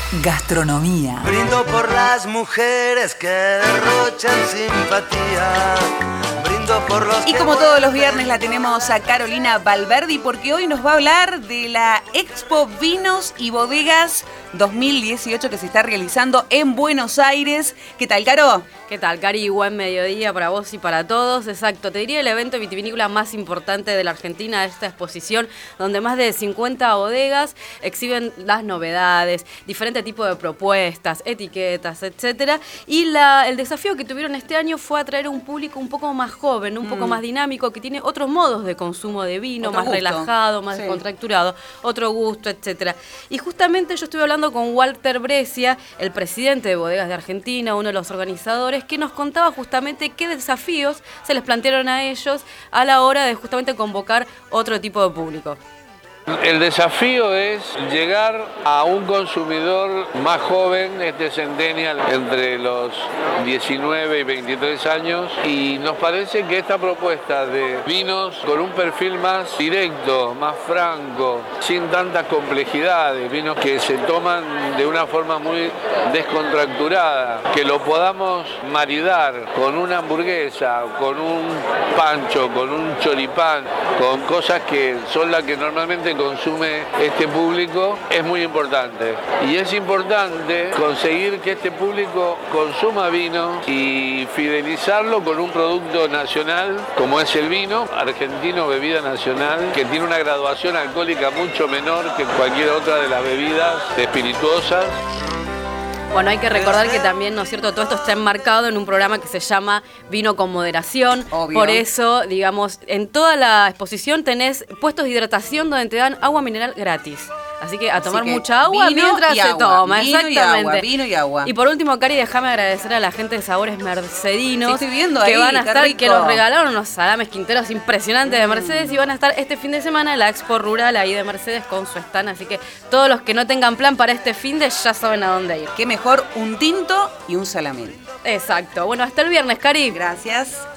Gastronomía. Brindo por las mujeres que derrochan simpatía. Brindo por los Y como todos los viernes la tenemos a Carolina Valverdi porque hoy nos va a hablar de la Expo Vinos y Bodegas 2018 que se está realizando en Buenos Aires. ¿Qué tal, Caro? ¿Qué tal, Cari? Buen mediodía para vos y para todos. Exacto, te diría el evento vitivinícola más importante de la Argentina, esta exposición, donde más de 50 bodegas exhiben las novedades, diferentes tipos de propuestas, etiquetas, etcétera. Y el desafío que tuvieron este año fue atraer a un público un poco más joven, un poco más dinámico, que tiene otros modos de consumo de vino, otro más gusto. relajado, más descontracturado, otro gusto, etcétera. Y justamente yo estuve hablando con Walter Brescia, el presidente de Bodegas de Argentina, uno de los organizadores, que nos contaba justamente qué desafíos se les plantearon a ellos a la hora de justamente convocar otro tipo de público. El desafío es llegar a un consumidor más joven, centennial, entre los 19 y 23 años, y nos parece que esta propuesta de vinos con un perfil más directo, más franco, sin tantas complejidades, vinos que se toman de una forma muy descontracturada, que lo podamos maridar con una hamburguesa, con un pancho, con un choripán, con cosas que son las que normalmente consume este público, es muy importante. Y es importante conseguir que este público consuma vino y fidelizarlo con un producto nacional como es el vino, argentino, bebida nacional, que tiene una graduación alcohólica mucho menor que cualquier otra de las bebidas espirituosas. Bueno, hay que recordar que también, ¿no es cierto?, todo esto está enmarcado en un programa que se llama Vino con Moderación. Obvio. Por eso, digamos, en toda la exposición tenés puestos de hidratación donde te dan agua mineral gratis. Así que a tomar mucha agua mientras se toma, exactamente. Vino y agua. Y por último, Cari, déjame agradecer a la gente de Sabores Mercedinos. Sí, estoy viendo que ahí, van a qué estar, rico. que nos regalaron unos salames quinteros impresionantes de Mercedes y van a estar este fin de semana en la Expo Rural ahí de Mercedes con su stand. Así que todos los que no tengan plan para este fin de ya saben a dónde ir. Qué mejor un tinto y un salamín. Exacto. Bueno, hasta el viernes, Cari. Gracias.